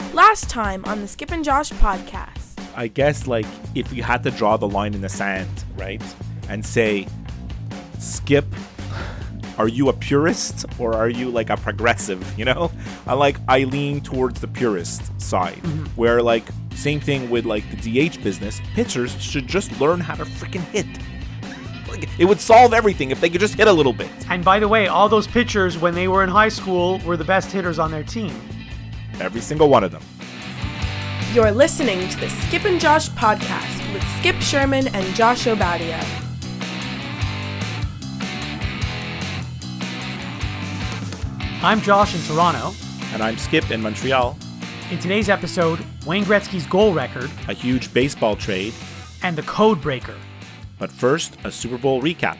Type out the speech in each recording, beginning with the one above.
Last time on the Skip and Josh podcast. I guess, like, if you had to draw the line in the sand, right, and say, Skip, are you a purist or are you, like, a progressive, you know? I lean towards the purist side, where, like, same thing with, like, the DH business. Pitchers should just learn how to freaking hit. Like, it would solve everything if they could just hit a little bit. And by the way, all those pitchers, when they were in high school, were the best hitters on their team. Every single one of them. You're listening to the Skip and Josh podcast with Skip Sherman and Josh Obadia. I'm Josh in Toronto. And I'm Skip in Montreal. In today's episode, Wayne Gretzky's goal record, A huge baseball trade. and the code breaker. But first, a Super Bowl recap.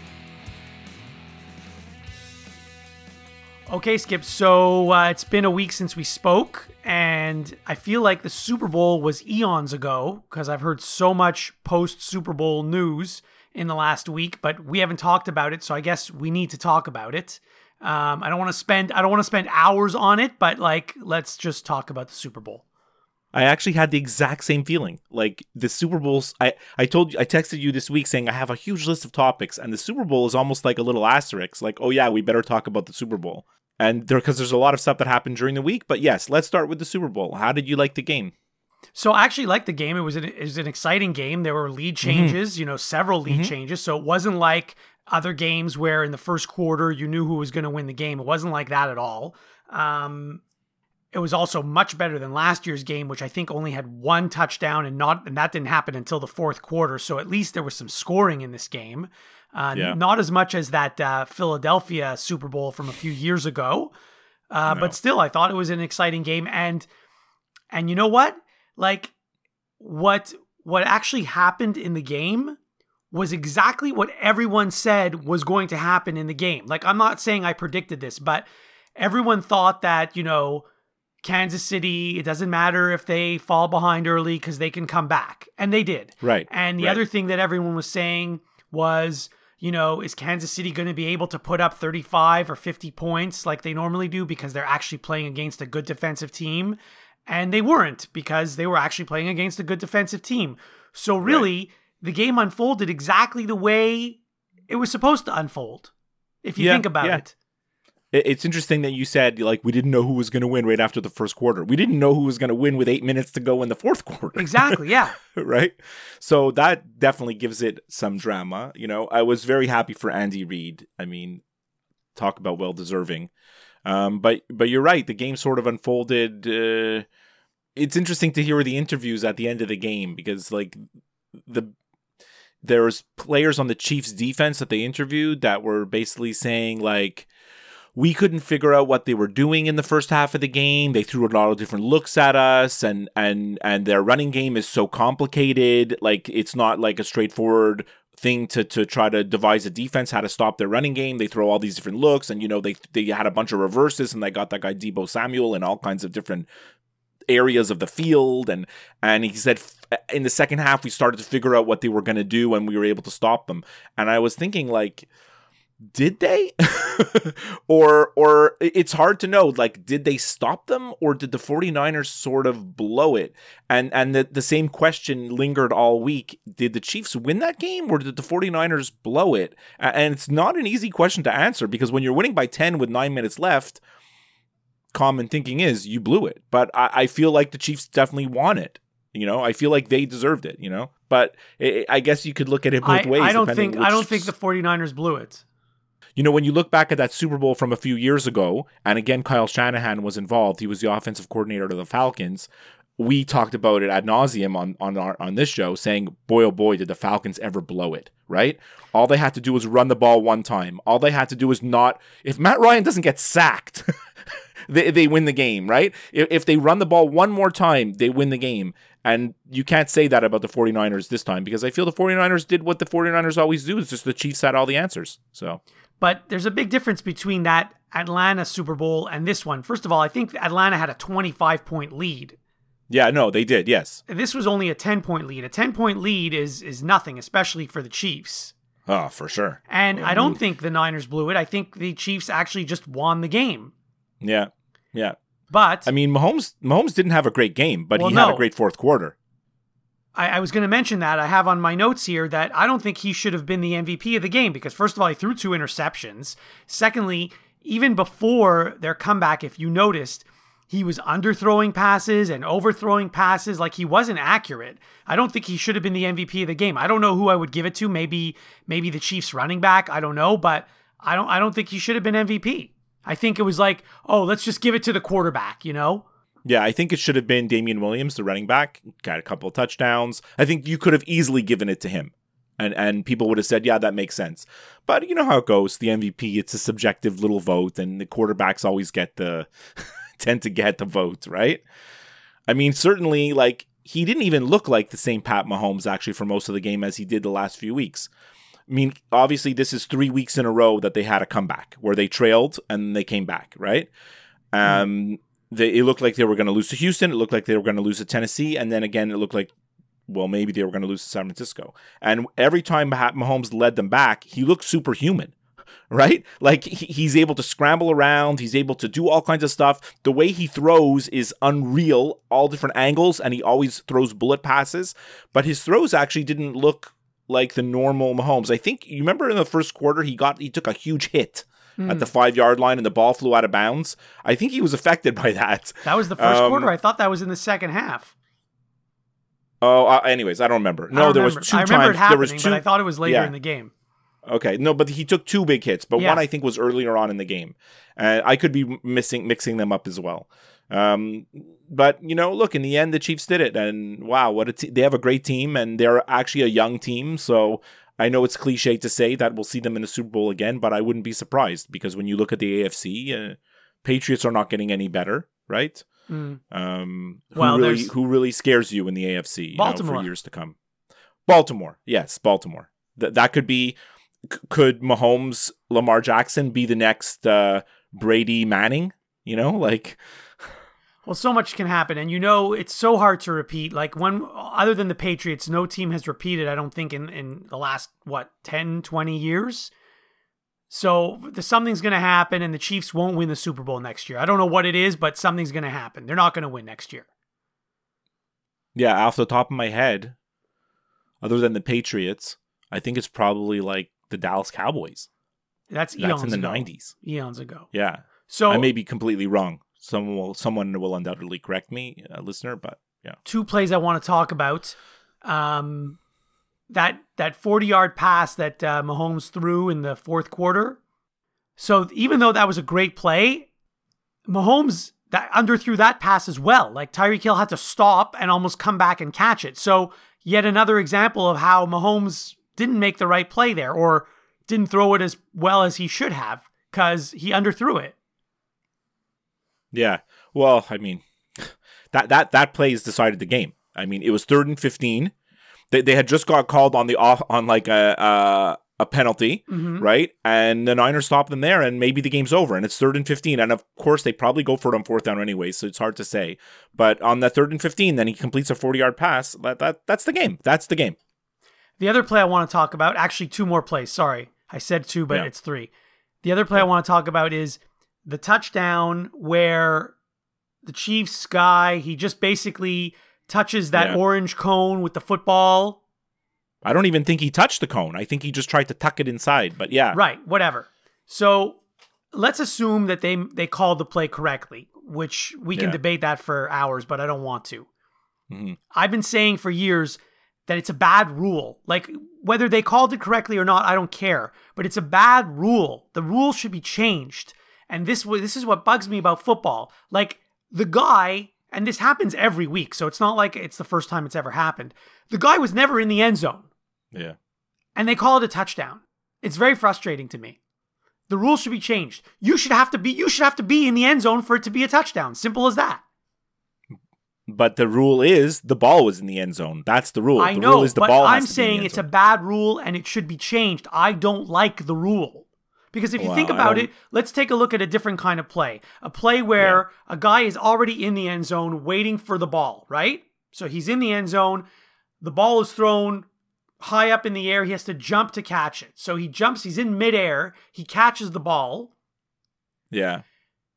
Okay, Skip, so it's been a week since we spoke, and I feel like the Super Bowl was eons ago, because I've heard so much post-Super Bowl news in the last week, but we haven't talked about it, so I guess we need to talk about it. I don't want to spend hours on it, but let's just talk about the Super Bowl. I actually had the exact same feeling. Like, the Super Bowl's, I texted you this week saying I have a huge list of topics, and the Super Bowl is almost like a little asterisk. Like, oh yeah, we better talk about the Super Bowl. And because there's a lot of stuff that happened during the week. But yes, let's start with the Super Bowl. How did you like the game? So I actually liked the game. It was an exciting game. There were lead changes, several lead changes. So it wasn't like other games where in the first quarter you knew who was going to win the game. It wasn't like that at all. It was also much better than last year's game, which I think only had one touchdown and that didn't happen until the fourth quarter. So at least there was some scoring in this game. Not as much as that Philadelphia Super Bowl from a few years ago. No. But still, I thought it was an exciting game. And you know what? Like, what actually happened in the game was exactly what everyone said was going to happen in the game. Like, I'm not saying I predicted this, but everyone thought that, Kansas City, it doesn't matter if they fall behind early because they can come back. And they did. Right. And the other thing that everyone was saying was, is Kansas City going to be able to put up 35 or 50 points like they normally do because they're actually playing against a good defensive team? And they weren't, because they were actually playing against a good defensive team. So really, the game unfolded exactly the way it was supposed to unfold, if you think about it. It's interesting that you said, like, we didn't know who was going to win right after the first quarter. We didn't know who was going to win with 8 minutes to go in the fourth quarter. Exactly, yeah. Right? So that definitely gives it some drama. I was very happy for Andy Reid. I mean, talk about well-deserving. But you're right. The game sort of unfolded. It's interesting to hear the interviews at the end of the game because, like, there's players on the Chiefs defense that they interviewed that were basically saying, like, we couldn't figure out what they were doing in the first half of the game. They threw a lot of different looks at us, and their running game is so complicated. Like, it's not like a straightforward thing to try to devise a defense how to stop their running game. They throw all these different looks, and they had a bunch of reverses, and they got that guy Deebo Samuel in all kinds of different areas of the field, and he said in the second half we started to figure out what they were going to do, and we were able to stop them. And I was thinking, like, did they? or it's hard to know, like, did they stop them or did the 49ers sort of blow it? And the same question lingered all week. Did the Chiefs win that game or did the 49ers blow it? And it's not an easy question to answer because when you're winning by 10 with 9 minutes left, common thinking is you blew it. But I feel like the Chiefs definitely won it. I feel like they deserved it, But I guess you could look at it both ways. I don't think the 49ers blew it. When you look back at that Super Bowl from a few years ago, and again, Kyle Shanahan was involved. He was the offensive coordinator of the Falcons. We talked about it ad nauseum on this show, saying, boy, oh boy, did the Falcons ever blow it, right? All they had to do was run the ball one time. All they had to do was if Matt Ryan doesn't get sacked, they win the game, right? If they run the ball one more time, they win the game. And you can't say that about the 49ers this time because I feel the 49ers did what the 49ers always do. It's just the Chiefs had all the answers, so... But there's a big difference between that Atlanta Super Bowl and this one. First of all, I think Atlanta had a 25-point lead. Yeah, no, they did, yes. This was only a 10-point lead. A 10-point lead is nothing, especially for the Chiefs. Oh, for sure. And I don't think the Niners blew it. I think the Chiefs actually just won the game. Yeah, yeah. But I mean, Mahomes didn't have a great game, but Well, he had no. a great fourth quarter. I was going to mention that. I have on my notes here that I don't think he should have been the MVP of the game because, first of all, he threw 2 interceptions. Secondly, even before their comeback, if you noticed, he was underthrowing passes and overthrowing passes. Like, he wasn't accurate. I don't think he should have been the MVP of the game. I don't know who I would give it to. Maybe the Chiefs running back. I don't know, but I don't think he should have been MVP. I think it was like, oh, let's just give it to the quarterback, you know? Yeah, I think it should have been Damian Williams, the running back. Got a couple of touchdowns. I think you could have easily given it to him. And people would have said, yeah, that makes sense. But you know how it goes. The MVP, it's a subjective little vote, and the quarterbacks always tend to get the vote, right? I mean, certainly, like, he didn't even look like the same Pat Mahomes, actually, for most of the game as he did the last few weeks. I mean, obviously, this is 3 weeks in a row that they had a comeback, where they trailed and they came back, right? It looked like they were going to lose to Houston. It looked like they were going to lose to Tennessee. And then again, it looked like, well, maybe they were going to lose to San Francisco. And every time Mahomes led them back, he looked superhuman, right? Like, he's able to scramble around. He's able to do all kinds of stuff. The way he throws is unreal, all different angles, and he always throws bullet passes. But his throws actually didn't look like the normal Mahomes. I think, you remember in the first quarter, he took a huge hit at the 5-yard line and the ball flew out of bounds. I think he was affected by that. That was the first quarter. I thought that was in the second half. Oh, anyways, I don't remember. No, there was 2 times. I remember it happening, there was 2, but I thought it was later in the game. Okay, no, but he took 2 big hits, but one I think was earlier on in the game. I could be mixing them up as well. But, you know, look, in the end, the Chiefs did it. And wow, they have a great team, and they're actually a young team. So I know it's cliche to say that we'll see them in the Super Bowl again, but I wouldn't be surprised because when you look at the AFC, Patriots are not getting any better, right? Who really scares you in the AFC Baltimore. For years to come? Baltimore. Yes, Baltimore. That could be... Could Mahomes, Lamar Jackson be the next Brady Manning? You know, like... Well, so much can happen, and you know it's so hard to repeat. Like, other than the Patriots, no team has repeated, I don't think, in the last, 10, 20 years? So something's going to happen, and the Chiefs won't win the Super Bowl next year. I don't know what it is, but something's going to happen. They're not going to win next year. Yeah, off the top of my head, other than the Patriots, I think it's probably like the Dallas Cowboys. That's in the 90s. Eons ago. Yeah. So I may be completely wrong. Someone will undoubtedly correct me, listener, but yeah. 2 plays I want to talk about. That 40-yard pass that Mahomes threw in the fourth quarter. So even though that was a great play, Mahomes underthrew that pass as well. Like, Tyreek Hill had to stop and almost come back and catch it. So yet another example of how Mahomes didn't make the right play there, or didn't throw it as well as he should have because he underthrew it. Yeah. Well, I mean, that play has decided the game. I mean, it was 3rd and 15. They had just got called on a penalty, right? And the Niners stopped them there, and maybe the game's over, and it's 3rd and 15. And of course, they probably go for it on 4th down anyway, so it's hard to say. But on that 3rd and 15, then he completes a 40-yard pass. That's the game. That's the game. The other play I want to talk about, actually 2 more plays. Sorry, I said 2, but it's 3. The other play I want to talk about is the touchdown where the Chiefs guy, he just basically touches that orange cone with the football. I don't even think he touched the cone. I think he just tried to tuck it inside, but yeah. Right, whatever. So let's assume that they called the play correctly, which we can debate that for hours, but I don't want to. Mm-hmm. I've been saying for years that it's a bad rule. Like, whether they called it correctly or not, I don't care. But it's a bad rule. The rule should be changed. And this is what bugs me about football. Like, the guy, and this happens every week, so it's not like it's the first time it's ever happened. The guy was never in the end zone. Yeah. And they call it a touchdown. It's very frustrating to me. The rule should be changed. You should have to be in the end zone for it to be a touchdown. Simple as that. But the rule is the ball was in the end zone. That's the rule. I the know, rule is the but ball I'm has to saying be in the end it's zone. a bad rule and it should be changed. I don't like the rule. Because if you think about it, let's take a look at a different kind of play. A play where a guy is already in the end zone waiting for the ball, right? So he's in the end zone. The ball is thrown high up in the air. He has to jump to catch it. So he jumps. He's in midair. He catches the ball. Yeah.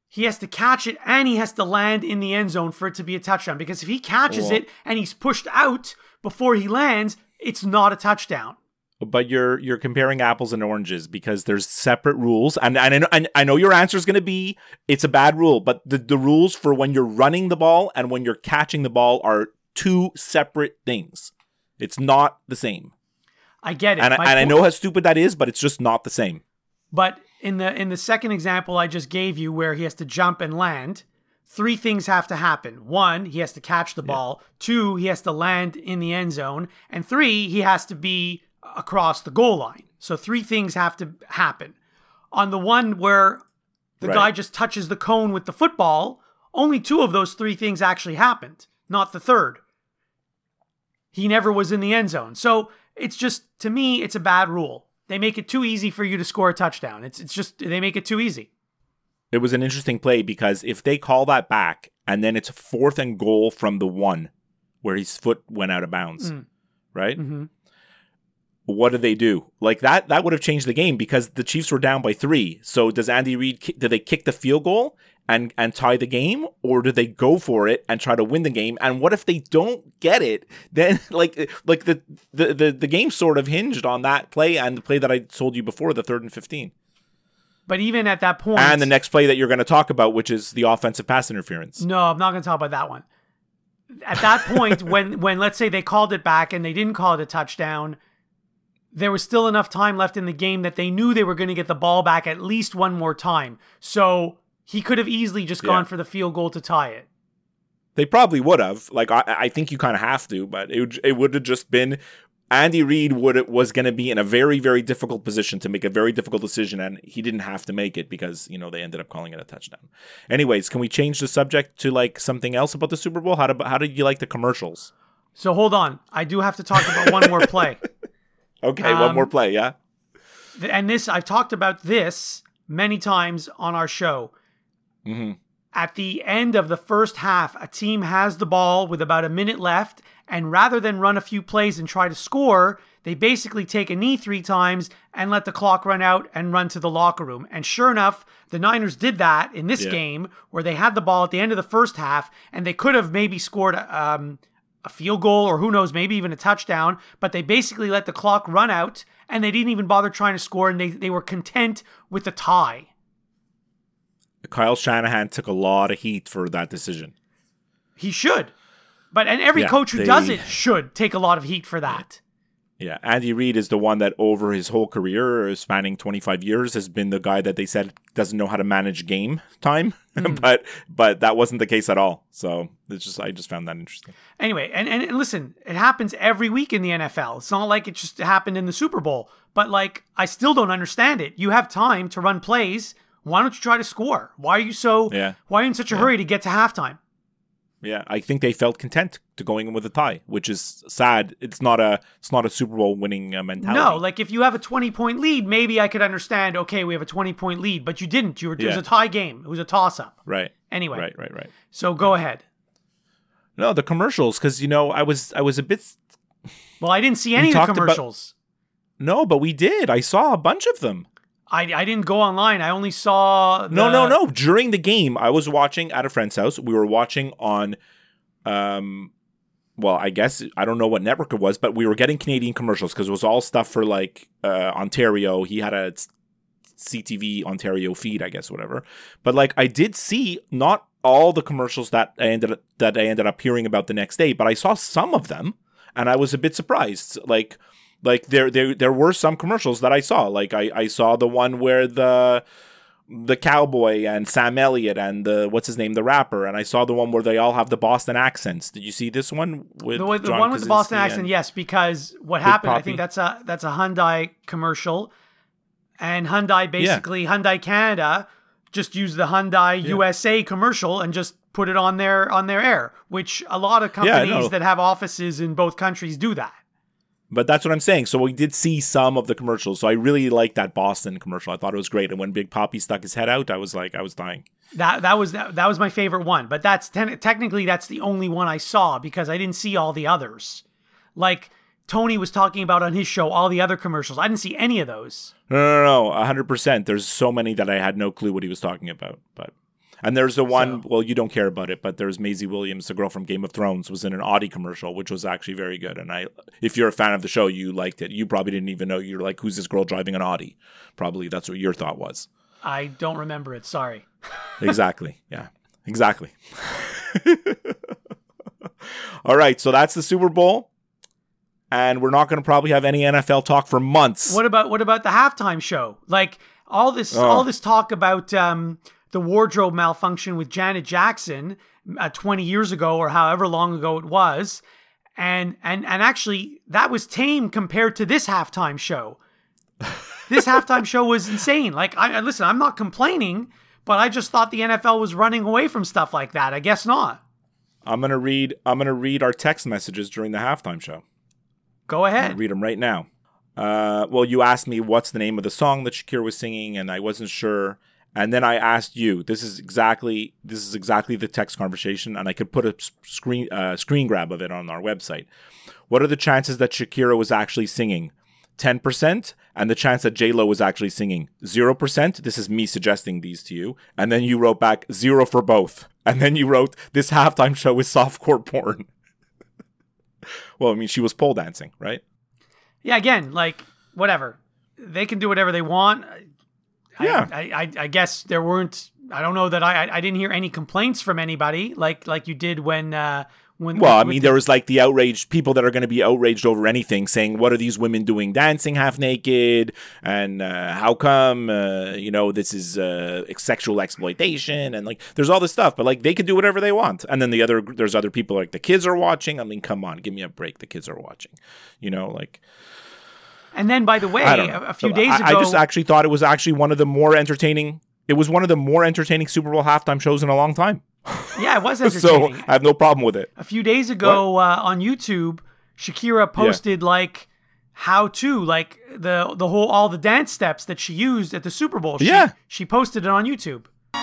he has to catch it and he has to land in the end zone for it to be a touchdown. Because if he catches it and he's pushed out before he lands, it's not a touchdown. But you're comparing apples and oranges because there's separate rules. And I know your answer is going to be it's a bad rule, but the rules for when you're running the ball and when you're catching the ball are two separate things. It's not the same. I get it. And I know how stupid that is, but it's just not the same. But in the second example I just gave you where he has to jump and land, 3 things have to happen. 1, he has to catch the ball. 2, he has to land in the end zone. And 3, he has to be across the goal line. So 3 things have to happen. On the one where the guy just touches the cone with the football, only 2 of those 3 things actually happened, not the third. He never was in the end zone. So it's just, to me, it's a bad rule. They make it too easy for you to score a touchdown. It's just, they make it too easy. It was an interesting play because if they call that back and then it's 4th and goal from the 1 where his foot went out of bounds, right? Mm-hmm. What do they do? Like that would have changed the game because the Chiefs were down by 3. So does Andy Reid, do they kick the field goal and tie the game, or do they go for it and try to win the game? And what if they don't get it? Then like the game sort of hinged on that play and the play that I told you before, the 3rd and 15. But even at that point, and the next play that you're going to talk about, which is the offensive pass interference. No, I'm not going to talk about that one. At that point, when let's say they called it back and they didn't call it a touchdown, there was still enough time left in the game that they knew they were going to get the ball back at least one more time. So he could have easily just gone for the field goal to tie it. They probably would have. Like, I think you kind of have to, but it would have just been Andy Reid was going to be in a very, very difficult position to make a very difficult decision, and he didn't have to make it because, they ended up calling it a touchdown. Anyways, can we change the subject to like something else about the Super Bowl? How did you like the commercials? So hold on. I do have to talk about one more play. Okay, one more play, yeah? And I've talked about this many times on our show. Mm-hmm. At the end of the first half, a team has the ball with about a minute left, and rather than run a few plays and try to score, they basically take a knee 3 times and let the clock run out and run to the locker room. And sure enough, the Niners did that in this game where they had the ball at the end of the first half, and they could have maybe scored a field goal or who knows, maybe even a touchdown, but they basically let the clock run out and they didn't even bother trying to score, and they were content with the tie. Kyle Shanahan took a lot of heat for that decision. He should. And every coach who does it should take a lot of heat for that. Yeah, Andy Reid is the one that over his whole career, spanning 25 years, has been the guy that they said doesn't know how to manage game time. But that wasn't the case at all. So I just found that interesting. Anyway, and listen, it happens every week in the NFL. It's not like it just happened in the Super Bowl. But like, I still don't understand it. You have time to run plays. Why don't you try to score? Why are you Why are you in such a hurry to get to halftime? Yeah, I think they felt content to going in with a tie, which is sad. It's not a Super Bowl winning mentality. No, like if you have a 20-point lead, maybe I could understand, okay, we have a 20-point lead, but you didn't. It was a tie game. It was a toss-up. Right. Anyway. Right. So go ahead. No, the commercials, because, I was a bit... Well, I didn't see any of the commercials. No, but we did. I saw a bunch of them. I didn't go online. I only saw No. During the game, I was watching at a friend's house. We were watching on, I guess, I don't know what network it was, but we were getting Canadian commercials because it was all stuff for like Ontario. He had a CTV Ontario feed, I guess, whatever. But like, I did see not all the commercials that I ended up hearing about the next day, but I saw some of them, and I was a bit surprised. Like there were some commercials that I saw. Like I saw the one where the cowboy and Sam Elliott and the rapper, and I saw the one where they all have the Boston accents. Did you see this one with the one with the Boston accent? Yes, because what happened? I think that's a Hyundai commercial, and Hyundai Hyundai Canada just used the Hyundai USA commercial and just put it on their air, which a lot of companies that have offices in both countries do that. But that's what I'm saying. So we did see some of the commercials. So I really liked that Boston commercial. I thought it was great. And when Big Papi stuck his head out, I was dying. That was my favorite one. But that's technically that's the only one I saw because I didn't see all the others. Like Tony was talking about on his show, all the other commercials. I didn't see any of those. No, 100%. There's so many that I had no clue what he was talking about. But And there's the one, well, you don't care about it, but there's Maisie Williams, the girl from Game of Thrones, was in an Audi commercial, which was actually very good. And if you're a fan of the show, you liked it. You probably didn't even know. You're like, who's this girl driving an Audi? Probably that's what your thought was. I don't remember it. Sorry. Exactly. Yeah, exactly. All right. So that's the Super Bowl. And we're not going to probably have any NFL talk for months. What about the halftime show? Like all this talk about the wardrobe malfunction with Janet Jackson 20 years ago or however long ago it was, and actually that was tame compared to this halftime show. This halftime show was insane. Like, listen, I'm not complaining, but I just thought the NFL was running away from stuff like that. I guess not. I'm gonna read our text messages during the halftime show. Go ahead. I'm gonna read them right now. Well, you asked me what's the name of the song that Shakira was singing, and I wasn't sure. And then I asked you. This is exactly the text conversation, and I could put a screen grab of it on our website. What are the chances that Shakira was actually singing? 10%, and the chance that J-Lo was actually singing 0%. This is me suggesting these to you. And then you wrote back 0 for both. And then you wrote, this halftime show is softcore porn. Well, I mean, she was pole dancing, right? Yeah, again, like, whatever. They can do whatever they want. Yeah. I guess there weren't, I don't know that I didn't hear any complaints from anybody like you did when there was like the outraged people that are going to be outraged over anything, saying, what are these women doing dancing half naked? And how come, this is sexual exploitation? And like, there's all this stuff, but like, they can do whatever they want. And then there's other people, like the kids are watching. I mean, come on, give me a break. The kids are watching, like. And then, by the way, a few days ago, I just actually thought it was actually one of the more entertaining. It was one of the more entertaining Super Bowl halftime shows in a long time. Yeah, it was entertaining. So I have no problem with it. A few days ago on YouTube, Shakira posted how to all the dance steps that she used at the Super Bowl. She posted it on YouTube.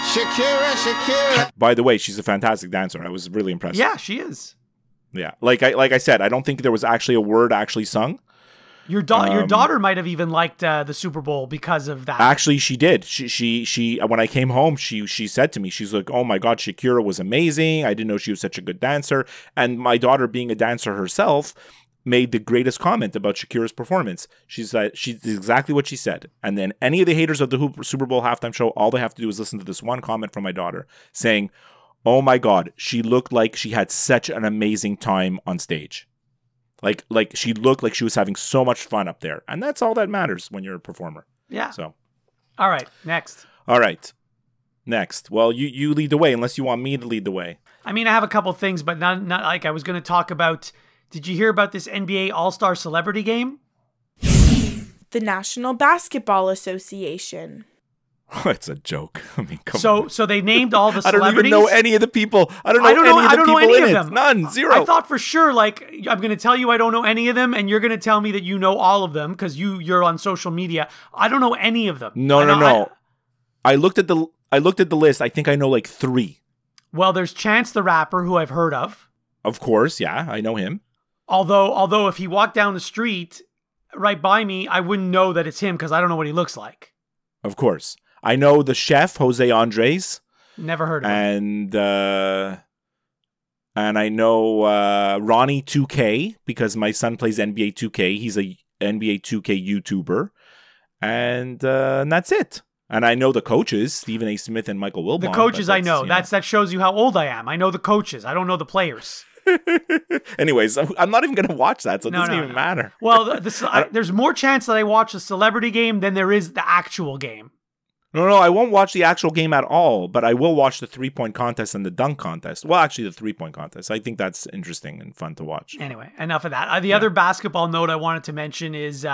Shakira. By the way, she's a fantastic dancer. I was really impressed. Yeah, she is. Yeah, like I said, I don't think there was actually a word actually sung. Your daughter might have even liked the Super Bowl because of that. Actually, she did. She when I came home, she said to me, she's like, "Oh my God, Shakira was amazing. I didn't know she was such a good dancer." And my daughter, being a dancer herself, made the greatest comment about Shakira's performance. She's exactly what she said. And then any of the haters of the Super Bowl halftime show, all they have to do is listen to this one comment from my daughter saying, "Oh my God, she looked like she had such an amazing time on stage." Like she looked like she was having so much fun up there. And that's all that matters when you're a performer. Yeah. So. All right. Next. Well, you lead the way unless you want me to lead the way. I mean, I have a couple things, but not like I was going to talk about. Did you hear about this NBA All-Star Celebrity Game? The National Basketball Association. It's a joke. I mean, come on. So they named all the celebrities. I don't even know any of the people. I don't know any of the people in it. None. Zero. I thought for sure, like, I'm going to tell you I don't know any of them, and you're going to tell me that you know all of them because you're on social media. I don't know any of them. No. I looked at the list. I think I know like 3. Well, there's Chance the Rapper, who I've heard of. Of course, yeah, I know him. Although if he walked down the street right by me, I wouldn't know that it's him because I don't know what he looks like. Of course. I know the chef, Jose Andres. Never heard of him. And I know Ronnie 2K because my son plays NBA 2K. He's a NBA 2K YouTuber. And that's it. And I know the coaches, Stephen A. Smith and Michael Wilbon. The coaches I know. That shows you how old I am. I know the coaches. I don't know the players. Anyways, I'm not even going to watch that, so it doesn't even matter. Well, there's more chance that I watch the celebrity game than there is the actual game. No, I won't watch the actual game at all, but I will watch the 3-point contest and the dunk contest. Well, actually, the 3-point contest. I think that's interesting and fun to watch. Anyway, enough of that. The other basketball note I wanted to mention is...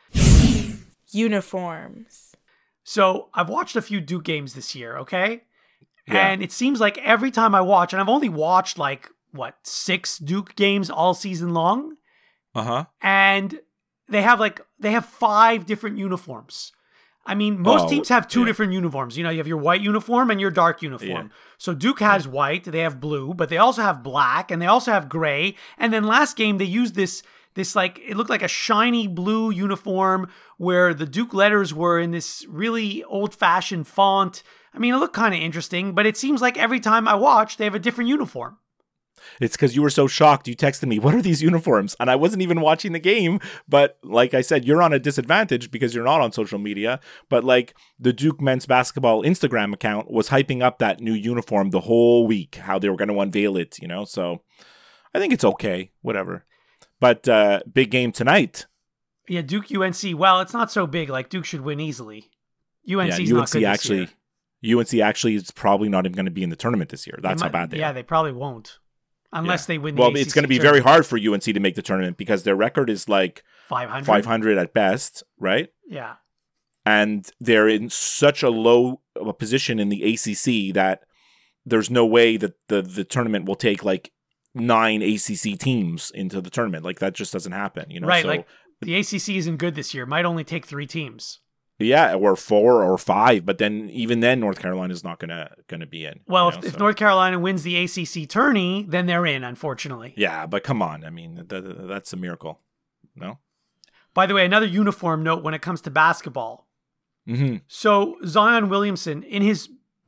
uniforms. So, I've watched a few Duke games this year, okay? Yeah. And it seems like every time I watch, and I've only watched 6 Duke games all season long? Uh-huh. And they have 5 different uniforms. I mean, most teams have 2 different uniforms. You have your white uniform and your dark uniform. Yeah. So Duke has white, they have blue, but they also have black, and they also have gray. And then last game, they used this it looked like a shiny blue uniform where the Duke letters were in this really old-fashioned font. I mean, it looked kind of interesting, but it seems like every time I watch, they have a different uniform. It's because you were so shocked. You texted me, what are these uniforms? And I wasn't even watching the game. But like I said, you're on a disadvantage because you're not on social media. But like the Duke men's basketball Instagram account was hyping up that new uniform the whole week, how they were going to unveil it, you know? So I think it's okay, whatever. But big game tonight. Yeah, Duke UNC. Well, it's not so big. Like Duke should win easily. UNC's not good this year. UNC actually is probably not even going to be in the tournament this year. That's how bad they are. Yeah, they probably won't. Unless they win the Well, ACC it's going to be very hard for UNC to make the tournament because their record is like 500 at best, right? Yeah. And they're in such a low position in the ACC that there's no way that the tournament will take like 9 ACC teams into the tournament. Like that just doesn't happen, you know? Right, so, like the ACC isn't good this year. It might only take 3 teams. Yeah, or 4 or 5, but then even then North Carolina is not gonna be in. Well, if North Carolina wins the ACC tourney, then they're in, unfortunately. Yeah, but come on. I mean, that's a miracle. No? By the way, another uniform note when it comes to basketball. Mm-hmm. So Zion Williamson, in his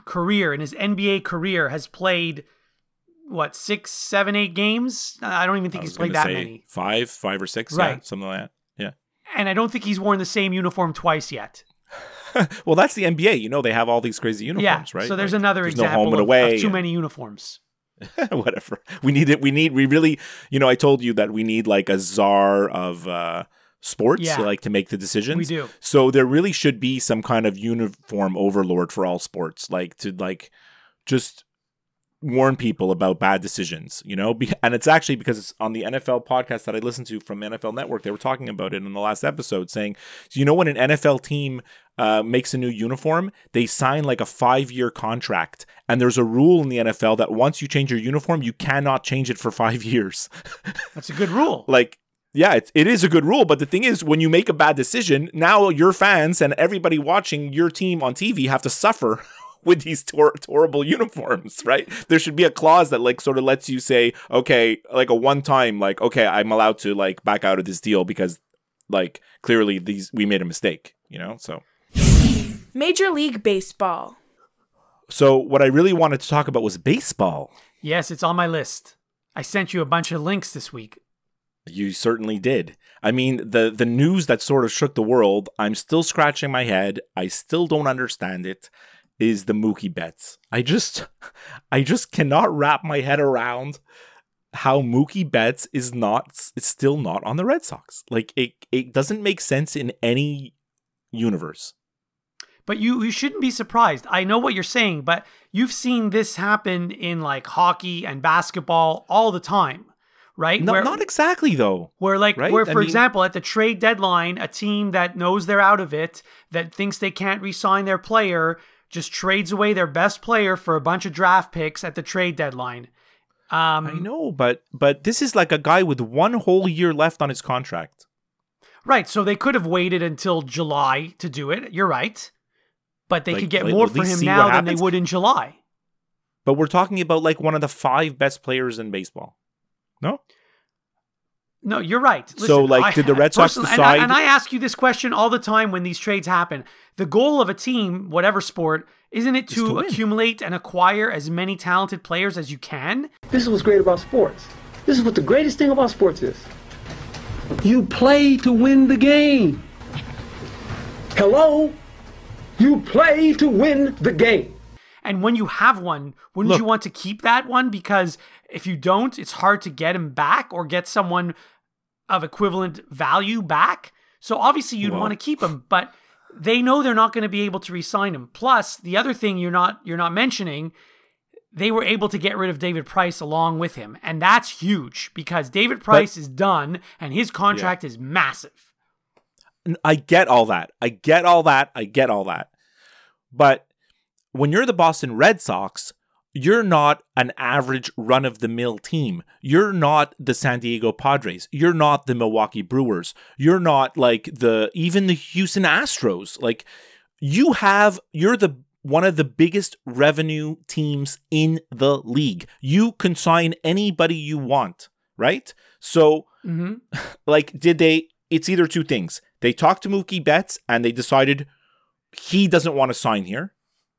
NBA career, has played, 6, 7, 8 games? I don't even think he's played that many. 5 or 6, right. Yeah, something like that. Yeah. And I don't think he's worn the same uniform twice yet. Well, that's the NBA. You know, they have all these crazy uniforms, right? So there's like, another example no home and away of too many uniforms. Whatever. We really, you know, I told you that we need like a czar of sports to make the decisions. We do. So there really should be some kind of uniform overlord for all sports, like to like just warn people about bad decisions, you know? And it's actually because it's on the NFL podcast that I listened to from NFL Network. They were talking about it in the last episode saying, so you know, when an NFL team makes a new uniform, they sign like a 5-year contract. And there's a rule in the NFL that once you change your uniform, you cannot change it for 5 years. That's a good rule. Like, yeah, it is a good rule. But the thing is, when you make a bad decision, now your fans and everybody watching your team on TV have to suffer with these horrible uniforms, right? There should be a clause that like sort of lets you say, okay, like a one time, like, okay, I'm allowed to like back out of this deal because like clearly we made a mistake, you know? So Major League Baseball. So what I really wanted to talk about was baseball. Yes, it's on my list. I sent you a bunch of links this week. You certainly did. I mean, the news that sort of shook the world, I'm still scratching my head. I still don't understand it. Is the Mookie Betts. I just cannot wrap my head around how Mookie Betts is still not on the Red Sox. Like it doesn't make sense in any universe. But you shouldn't be surprised. I know what you're saying, but you've seen this happen in like hockey and basketball all the time, right? No, not exactly though. Where like right? for example, at the trade deadline, a team that knows they're out of it, that thinks they can't re-sign their player, just trades away their best player for a bunch of draft picks at the trade deadline. I know, but this is like a guy with 1 whole year left on his contract. Right, so they could have waited until July to do it. You're right. But they could get more for him now than they would in July. But we're talking about like one of the 5 best players in baseball. No? No, you're right. Listen, so, like, did the Red Sox decide? And I ask you this question all the time when these trades happen. The goal of a team, whatever sport, isn't it to accumulate and acquire as many talented players as you can? This is what's great about sports. This is what the greatest thing about sports is. You play to win the game. Hello? You play to win the game. And when you have one, wouldn't you want to keep that one? Because if you don't, it's hard to get him back or get someone of equivalent value back. So obviously you'd want to keep him, but they know they're not going to be able to re-sign him. Plus, the other thing you're not mentioning, they were able to get rid of David Price along with him. And that's huge because David Price is done and his contract is massive. I get all that. But when you're the Boston Red Sox, you're not an average run-of-the-mill team. You're not the San Diego Padres. You're not the Milwaukee Brewers. You're not like even the Houston Astros. Like you're one of the biggest revenue teams in the league. You can sign anybody you want, right? So like it's either 2 things. They talked to Mookie Betts and they decided he doesn't want to sign here.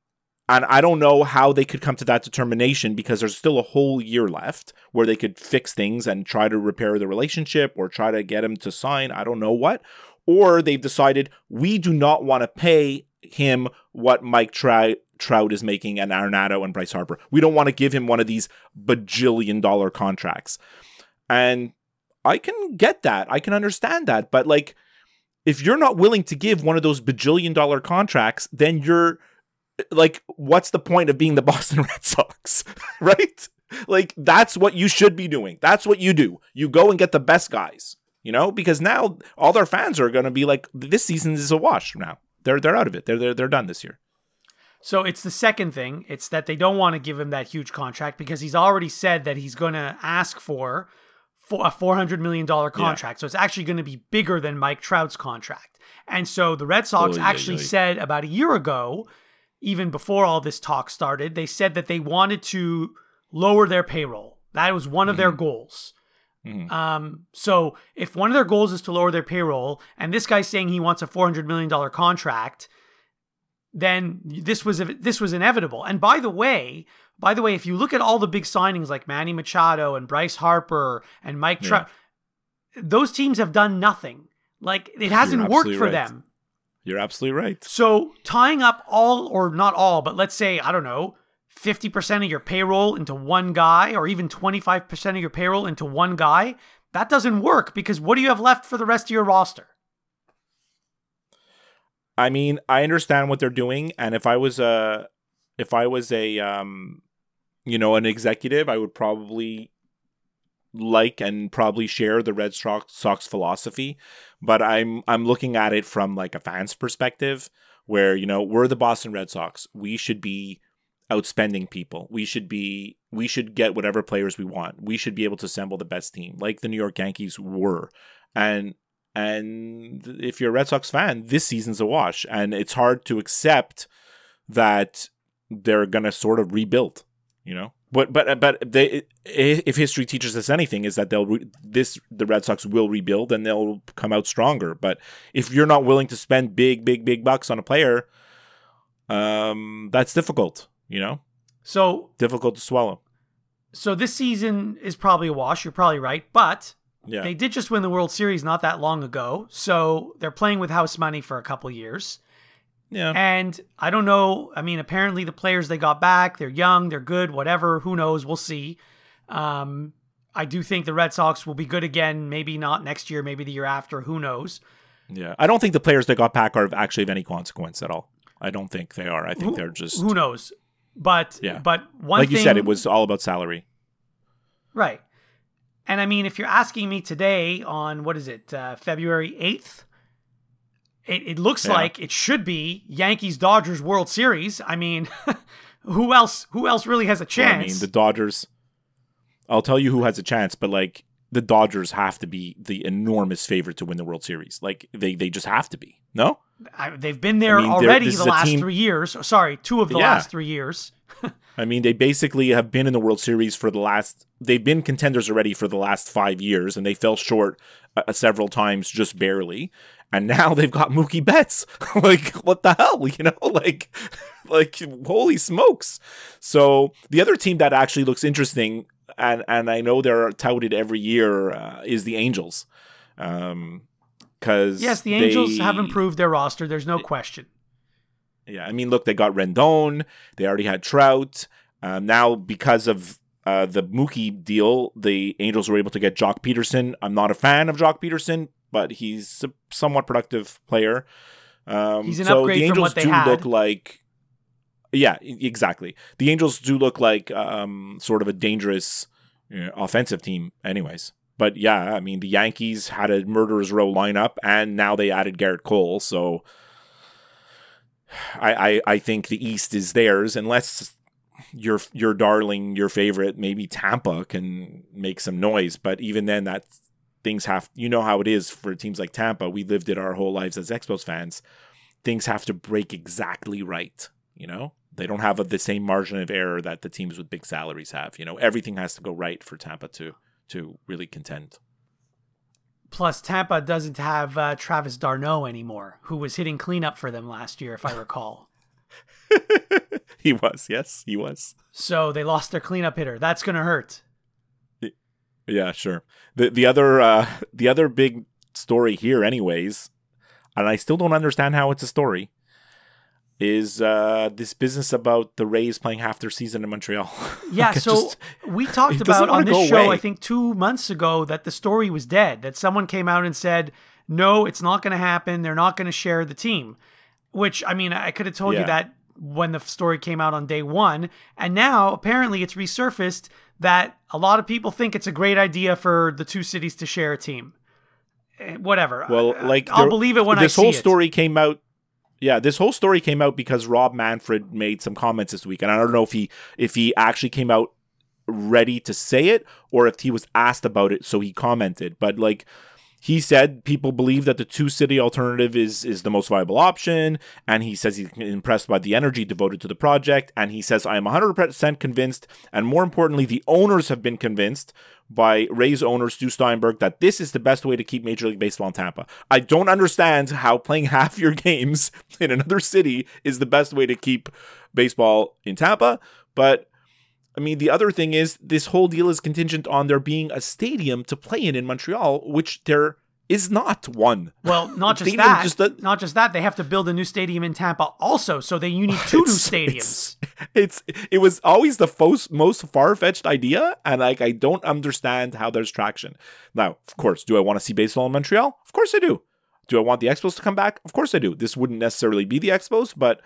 I don't know how they could come to that determination, because there's still a whole year left where they could fix things and try to repair the relationship or try to get him to sign. I don't know what. Or they've decided, we do not want to pay him what Mike Trout is making and Arenado and Bryce Harper. We don't want to give him one of these bajillion-dollar contracts. And I can get that. I can understand that. But like, if you're not willing to give one of those bajillion-dollar contracts, then you're like, what's the point of being the Boston Red Sox, right? Like, that's what you should be doing. That's what you do. You go and get the best guys, you know, because now all their fans are going to be like, this season is a wash now. They're out of it. They're done this year. So it's the second thing. It's that they don't want to give him that huge contract because he's already said that he's going to ask for a $400 million contract. Yeah. So it's actually going to be bigger than Mike Trout's contract. And so the Red Sox said about a year ago, even before all this talk started, they said that they wanted to lower their payroll. That was one of their goals. So if one of their goals is to lower their payroll, and this guy's saying he wants a $400 million contract, then this was inevitable. And by the way, if you look at all the big signings like Manny Machado and Bryce Harper and Mike Trout, those teams have done nothing. Like, it hasn't worked for them. You're absolutely right. So tying up all, or not all, but let's say, I don't know, 50% of your payroll into one guy, or even 25% of your payroll into one guy, that doesn't work, because what do you have left for the rest of your roster? I mean, I understand what they're doing, and if I was an executive, I would probably like and probably share the Red Sox philosophy, but I'm looking at it from like a fan's perspective, where, you know, we're the Boston Red Sox. We should be outspending people. We should get whatever players we want. We should be able to assemble the best team, like the New York Yankees were. And if you're a Red Sox fan, this season's a wash, and it's hard to accept that they're gonna sort of rebuild, you know. But if history teaches us anything, is that the Red Sox will rebuild and they'll come out stronger. But if you're not willing to spend big bucks on a player, that's difficult, you know. So difficult to swallow. So this season is probably a wash. You're probably right, but they did just win the World Series not that long ago, so they're playing with house money for a couple years. Yeah. And I don't know. I mean, apparently the players they got back, they're young, they're good, whatever. Who knows? We'll see. I do think the Red Sox will be good again. Maybe not next year, maybe the year after. Who knows? Yeah. I don't think the players they got back are actually of any consequence at all. I don't think they are. I think they're just... Who knows? But one like thing... you said, it was all about salary. Right. And I mean, if you're asking me today on, what is it, February 8th, it looks like it should be Yankees-Dodgers World Series. I mean, who else really has a chance? Well, I mean, the Dodgers, I'll tell you who has a chance, but like, the Dodgers have to be the enormous favorite to win the World Series. Like, they just have to be. No? They've been there already the last 3 years. Sorry, 2 of the last 3 years. I mean, they basically have been in the World Series they've been contenders already for the last 5 years, and they fell short several times, just barely. And now they've got Mookie Betts. Like, what the hell? You know, like holy smokes. So the other team that actually looks interesting, and I know they're touted every year, is the Angels. Yes, the Angels have improved their roster. There's no question. Yeah, I mean, look, they got Rendon. They already had Trout. Now, because of the Mookie deal, the Angels were able to get Jock Peterson. I'm not a fan of Jock Peterson, but he's a somewhat productive player. He's an upgrade from what they had. Look like, yeah, exactly. The Angels do look like sort of a dangerous offensive team anyways. But yeah, I mean, the Yankees had a murderer's row lineup, and now they added Garrett Cole. So I think the East is theirs, unless your darling, your favorite, maybe Tampa can make some noise. But even then, you know how it is for teams like Tampa. We lived it our whole lives as Expos fans. Things have to break exactly right. You know, they don't have the same margin of error that the teams with big salaries have. You know, everything has to go right for Tampa to really contend. Plus, Tampa doesn't have Travis d'Arnaud anymore, who was hitting cleanup for them last year, if I recall. He was. Yes, he was. So they lost their cleanup hitter. That's going to hurt. Yeah, sure. The other big story here, anyways, and I still don't understand how it's a story, is this business about the Rays playing half their season in Montreal. Yeah, so we talked about on this show, I think 2 months ago, that the story was dead, that someone came out and said, no, it's not going to happen. They're not going to share the team, which, I mean, I could have told you that when the story came out on day one. And now apparently it's resurfaced that a lot of people think it's a great idea for the two cities to share a team. Whatever. Well, I'll believe it when I see it. This whole story came out. Yeah, this whole story came out because Rob Manfred made some comments this week, and I don't know if he actually came out ready to say it or if he was asked about it, so he commented. But he said people believe that the two-city alternative is the most viable option, and he says he's impressed by the energy devoted to the project, and he says, I am 100% convinced, and more importantly, the owners have been convinced by Rays owner Stu Steinberg that this is the best way to keep Major League Baseball in Tampa. I don't understand how playing half your games in another city is the best way to keep baseball in Tampa, but I mean, the other thing is this whole deal is contingent on there being a stadium to play in Montreal, which there is not one. Well, not just that, they have to build a new stadium in Tampa also, so you need two new stadiums. It was always the most far-fetched idea, and I don't understand how there's traction. Now, of course, do I want to see baseball in Montreal? Of course I do. Do I want the Expos to come back? Of course I do. This wouldn't necessarily be the Expos, but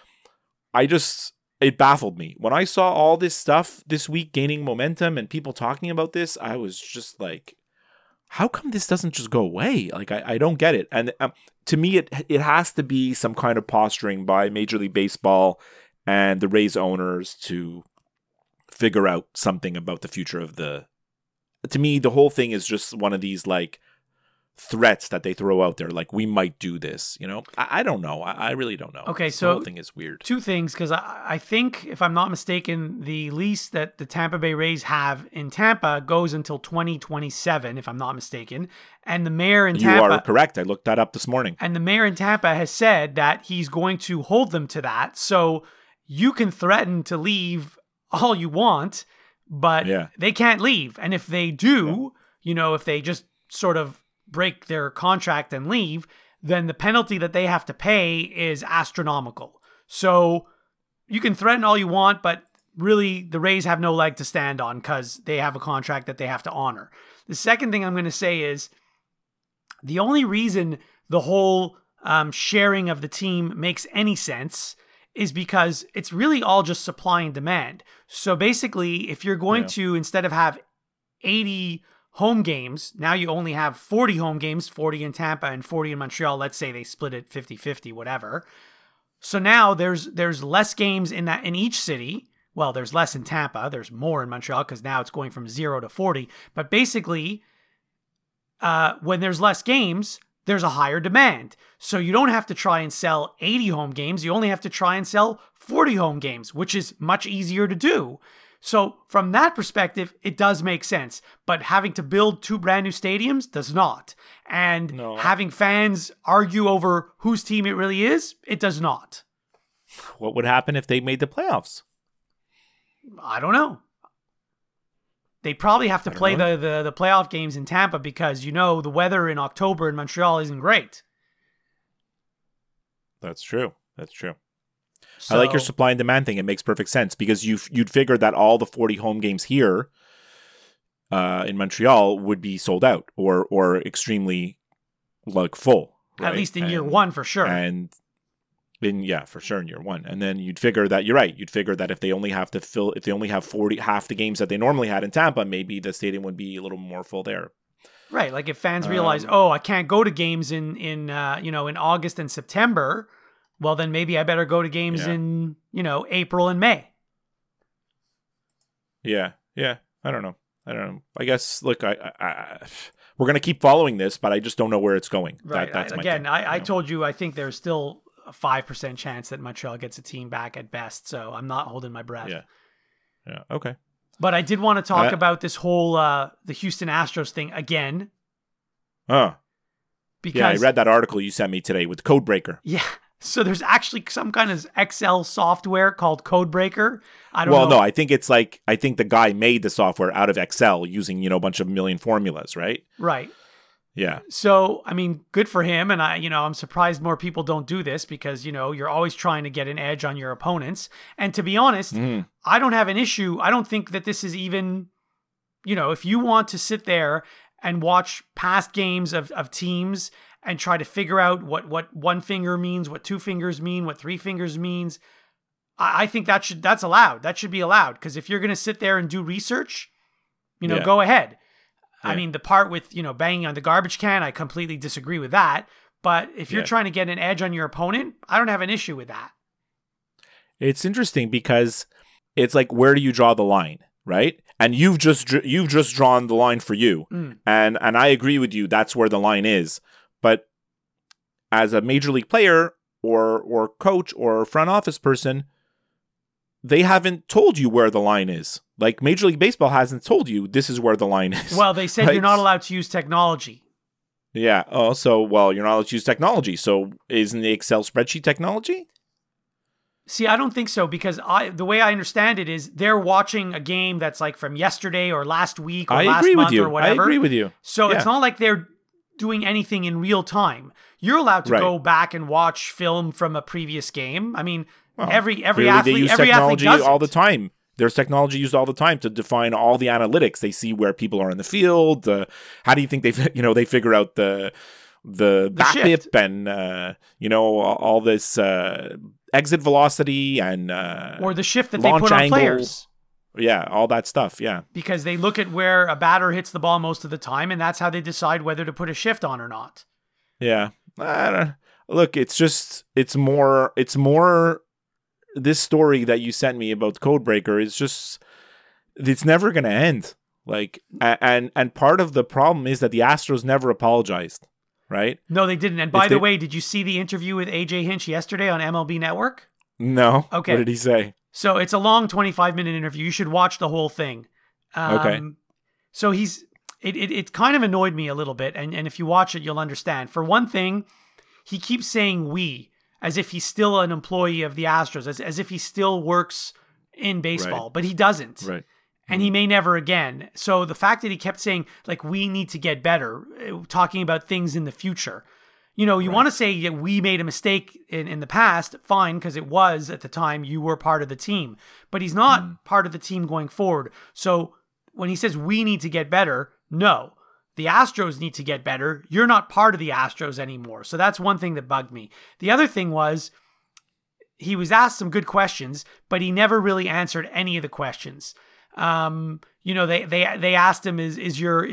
it baffled me. When I saw all this stuff this week gaining momentum and people talking about this, I was just like, how come this doesn't just go away? I don't get it. And to me, it has to be some kind of posturing by Major League Baseball and the Rays owners to figure out something about the future of to me, the whole thing is just one of these threats that they throw out there, we might do this, I don't know. I really don't know. Okay, so the whole thing is weird. Two things, because I think, if I'm not mistaken, the lease that the Tampa Bay Rays have in Tampa goes until 2027, if I'm not mistaken. And the mayor in Tampa... You are correct. I looked that up this morning. And the mayor in Tampa has said that he's going to hold them to that. So you can threaten to leave all you want, but they can't leave. And if they do, if they just sort of break their contract and leave, then the penalty that they have to pay is astronomical. So you can threaten all you want, but really the Rays have no leg to stand on because they have a contract that they have to honor. The second thing I'm going to say is the only reason the whole sharing of the team makes any sense is because it's really all just supply and demand. So basically, if you're going to, instead of have 80 home games, now you only have 40 home games, 40 in Tampa and 40 in Montreal. Let's say they split it 50-50, whatever. So now there's less games in each city. Well, there's less in Tampa. There's more in Montreal because now it's going from 0 to 40. But basically, when there's less games, there's a higher demand. So you don't have to try and sell 80 home games. You only have to try and sell 40 home games, which is much easier to do. So from that perspective, it does make sense. But having to build two brand new stadiums does not. And having fans argue over whose team it really is, it does not. What would happen if they made the playoffs? I don't know. They probably have to play the playoff games in Tampa because, the weather in October in Montreal isn't great. That's true. So, I like your supply and demand thing. It makes perfect sense because you'd figure that all the 40 home games here in Montreal would be sold out or extremely full. Right? At least in year one, for sure. And for sure in year one. And then you'd figure that you're right. You'd figure that if they only have 40, half the games that they normally had in Tampa, maybe the stadium would be a little more full there. Right. Like if fans realize, I can't go to games in August and September. Well, then maybe I better go to games in, April and May. Yeah. I don't know. I guess, look, I we're going to keep following this, but I just don't know where it's going. Right. That's my thing. I know? told you, I think there's still a 5% chance that Montreal gets a team back at best. So I'm not holding my breath. Yeah. Okay. But I did want to talk about this whole, the Houston Astros thing again. Because I read that article you sent me today with Codebreaker. Yeah. So there's actually some kind of Excel software called Codebreaker. I don't Well, know. no, I think the guy made the software out of Excel using, a bunch of million formulas, right? Right. Yeah. So, I mean, good for him. And I'm surprised more people don't do this because, you're always trying to get an edge on your opponents. And to be honest, I don't have an issue. I don't think that this is even, if you want to sit there and watch past games of teams and try to figure out what one finger means, what two fingers mean, what three fingers means, I think that's allowed. That should be allowed. Because if you're going to sit there and do research, go ahead. Yeah. I mean, the part with, banging on the garbage can, I completely disagree with that. But if you're trying to get an edge on your opponent, I don't have an issue with that. It's interesting because it's like, where do you draw the line, right? And you've just drawn the line for you. And I agree with you. That's where the line is. But as a major league player or coach or front office person, they haven't told you where the line is. Like Major League Baseball hasn't told you this is where the line is. Well, they said right? You're not allowed to use technology. Yeah. Oh, so, you're not allowed to use technology. So isn't the Excel spreadsheet technology? See, I don't think so because the way I understand it is they're watching a game that's like from yesterday or last week or last month or whatever. I agree with you. So it's not like they're doing anything in real time. You're allowed to go back and watch film from a previous game. I mean, every athlete, they use every technology athlete does all it. the time. There's technology used all the time to define all the analytics. They see where people are in the field. How do you think they figure out the BABIP and all this exit velocity and or the shift that they put on angle. players. Yeah, all that stuff. Yeah, because they look at where a batter hits the ball most of the time, and that's how they decide whether to put a shift on or not. Yeah, look, it's more. This story that you sent me about Codebreaker is it's never going to end. Like, and part of the problem is that the Astros never apologized, right? No, they didn't. And by the way, did you see the interview with AJ Hinch yesterday on MLB Network? No. Okay. What did he say? So it's a long 25-minute interview. You should watch the whole thing. Okay. So it kind of annoyed me a little bit. And if you watch it, you'll understand. For one thing, he keeps saying we, as if he's still an employee of the Astros, as if he still works in baseball, but he doesn't. Right. And he may never again. So the fact that he kept saying, like, we need to get better, talking about things in the future. You want to say that we made a mistake in the past, fine, because it was, at the time, you were part of the team. But he's not part of the team going forward. So when he says we need to get better, no. The Astros need to get better. You're not part of the Astros anymore. So that's one thing that bugged me. The other thing was, he was asked some good questions, but he never really answered any of the questions. They asked him, is your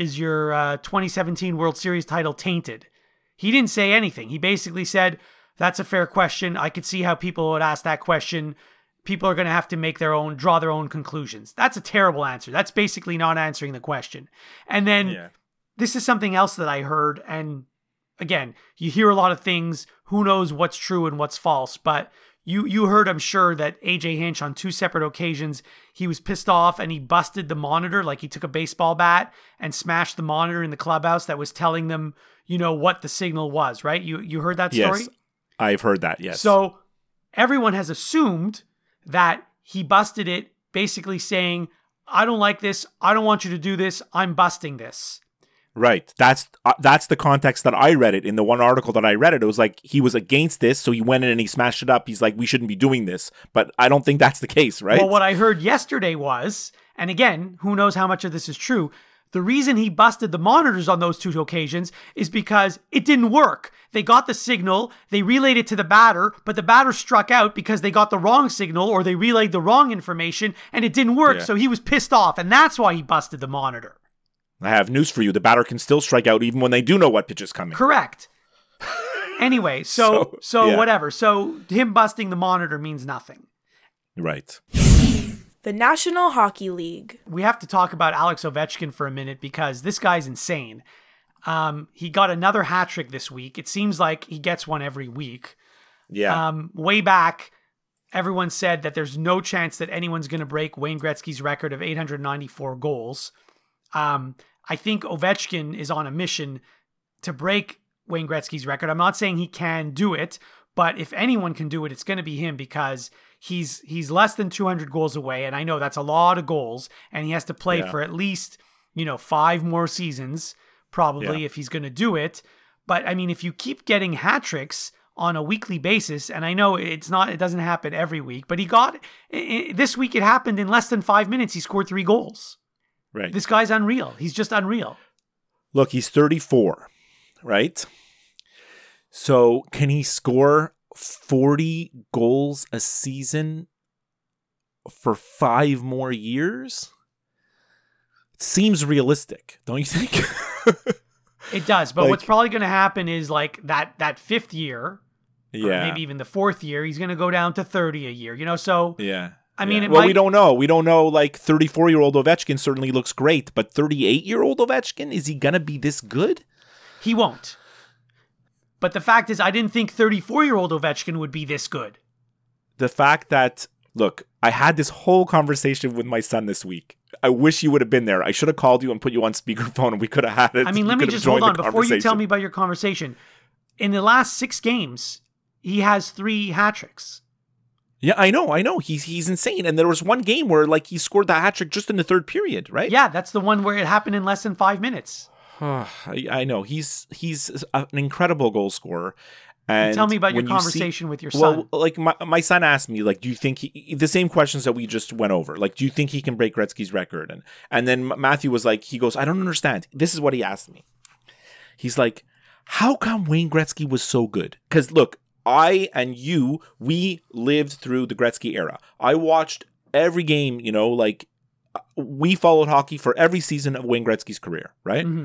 2017 World Series title tainted? He didn't say anything. He basically said, that's a fair question. I could see how people would ask that question. People are going to have to draw their own conclusions. That's a terrible answer. That's basically not answering the question. And then this is something else that I heard. And again, you hear a lot of things. Who knows what's true and what's false? But you heard, I'm sure, that AJ Hinch on 2 separate occasions, he was pissed off and he busted the monitor. Like he took a baseball bat and smashed the monitor in the clubhouse that was telling them, what the signal was, right? You heard that story? Yes, I've heard that, yes. So everyone has assumed that he busted it, basically saying, I don't like this. I don't want you to do this. I'm busting this. Right. That's the context that I read it. In the one article that I read it was like he was against this, so he went in and he smashed it up. He's like, we shouldn't be doing this. But I don't think that's the case, right? Well, what I heard yesterday was, and again, who knows how much of this is true, the reason he busted the monitors on those 2 occasions is because it didn't work. They got the signal, they relayed it to the batter, but the batter struck out because they got the wrong signal or they relayed the wrong information and it didn't work. Yeah. So he was pissed off, and that's why he busted the monitor. I have news for you. The batter can still strike out even when they do know what pitch is coming. Correct. Anyway, so whatever. So him busting the monitor means nothing. Right. The National Hockey League. We have to talk about Alex Ovechkin for a minute because this guy's insane. He got another hat trick this week. It seems like he gets one every week. Yeah. Way back, everyone said that there's no chance that anyone's going to break Wayne Gretzky's record of 894 goals. I think Ovechkin is on a mission to break Wayne Gretzky's record. I'm not saying he can do it, But if anyone can do it, it's going to be him, because he's less than 200 goals away. And I know that's a lot of goals, and he has to play for at least, 5 more seasons, probably, if he's going to do it. But I mean, if you keep getting hat tricks on a weekly basis, and I know it doesn't happen every week, but this week it happened in less than 5 minutes. He scored 3 goals. Right. This guy's unreal. He's just unreal. Look, he's 34, right? So can he score 40 goals a season for 5 more years? It seems realistic, don't you think? It does, but what's probably going to happen is like that 5th year, or maybe even the 4th year, he's going to go down to 30 a year, so... Yeah. I mean, we don't know. We don't know, 34-year-old Ovechkin certainly looks great, but 38-year-old Ovechkin, is he going to be this good? He won't. But the fact is, I didn't think 34-year-old Ovechkin would be this good. The fact that, look, I had this whole conversation with my son this week. I wish you would have been there. I should have called you and put you on speakerphone and we could have had it. I mean, let me just hold on. Before you tell me about your conversation, in the last 6 games, he has 3 hat tricks. Yeah, I know. He's insane. And there was one game where he scored the hat trick just in the 3rd period, right? Yeah, that's the one where it happened in less than 5 minutes. I know. He's an incredible goal scorer. And tell me about your conversation with your son. Well, my son asked me, do you think the same questions that we just went over? Do you think he can break Gretzky's record? And then Matthew was he goes, I don't understand. This is what he asked me. He's like, how come Wayne Gretzky was so good? Because look, I and you, we lived through the Gretzky era. I watched every game, we followed hockey for every season of Wayne Gretzky's career, right? Mm-hmm.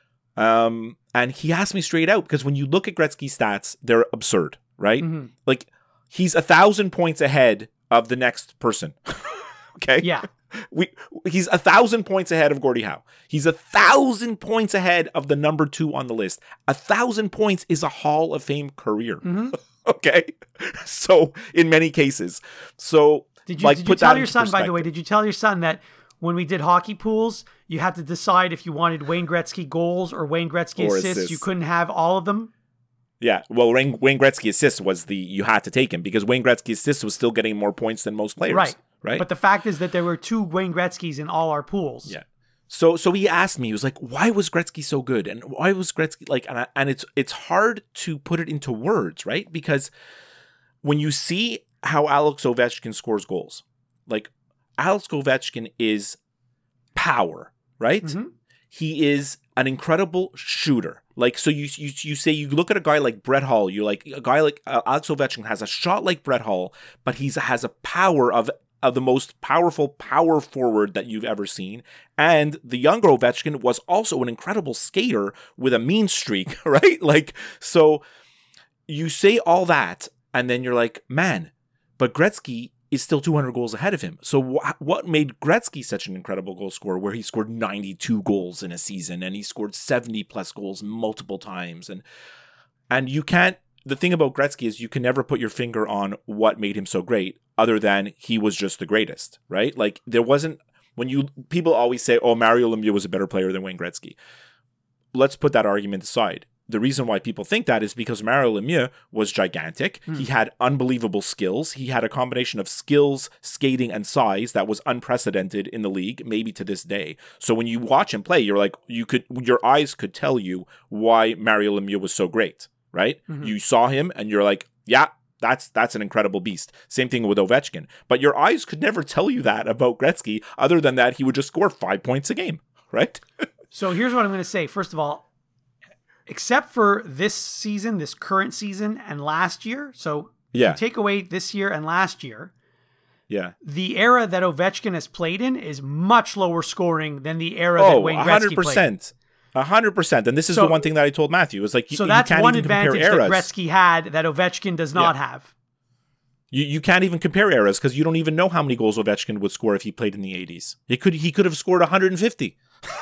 And he asked me straight out, because when you look at Gretzky's stats, they're absurd, right? Mm-hmm. He's 1,000 points ahead of the next person. Okay? Yeah. He's 1,000 points ahead of Gordie Howe. He's 1,000 points ahead of the number 2 on the list. 1,000 points is a Hall of Fame career. Mm-hmm. Okay? So, in many cases. So, did you tell your son, by the way, did you tell your son that when we did hockey pools, you had to decide if you wanted Wayne Gretzky goals or Wayne Gretzky assists? You couldn't have all of them? Yeah, well, Wayne Gretzky assists was you had to take him, because Wayne Gretzky assists was still getting more points than most players. Right. But the fact is that there were 2 Wayne Gretzkys in all our pools. Yeah. So he asked me, he was like, why was Gretzky so good? And why was Gretzky and it's hard to put it into words, right? Because when you see how Alex Ovechkin scores goals, Alex Ovechkin is power, right? Mm-hmm. He is an incredible shooter. So you say, you look at a guy like Brett Hull, you're like, a guy like Alex Ovechkin has a shot like Brett Hull, but he has a power of the most powerful power forward that you've ever seen. And the younger Ovechkin was also an incredible skater with a mean streak, right? So you say all that, and then you're like, man, but Gretzky is still 200 goals ahead of him. So what made Gretzky such an incredible goal scorer, where he scored 92 goals in a season and he scored 70 plus goals multiple times? And you can't, the thing about Gretzky is you can never put your finger on what made him so great, other than he was just the greatest, right? There wasn't, people always say, oh, Mario Lemieux was a better player than Wayne Gretzky. Let's put that argument aside. The reason why people think that is because Mario Lemieux was gigantic. He had unbelievable skills. He had a combination of skills, skating, and size that was unprecedented in the league, maybe to this day. So when you watch him play, you're like, your eyes could tell you why Mario Lemieux was so great, right? Mm-hmm. You saw him and you're like, yeah, that's an incredible beast. Same thing with Ovechkin. But your eyes could never tell you that about Gretzky, other than that he would just score 5 points a game, right? So here's what I'm going to say. First of all, except for this season, this current season, and last year. So you take away this year and last year. Yeah. The era that Ovechkin has played in is much lower scoring than the era that Wayne Gretzky 100%. played. 100%. And this is the one thing that I told Matthew. It's so that's one advantage that Gretzky had that Ovechkin does not have. You can't even compare eras, because you don't even know how many goals Ovechkin would score if he played in the 80s. He could have scored 150.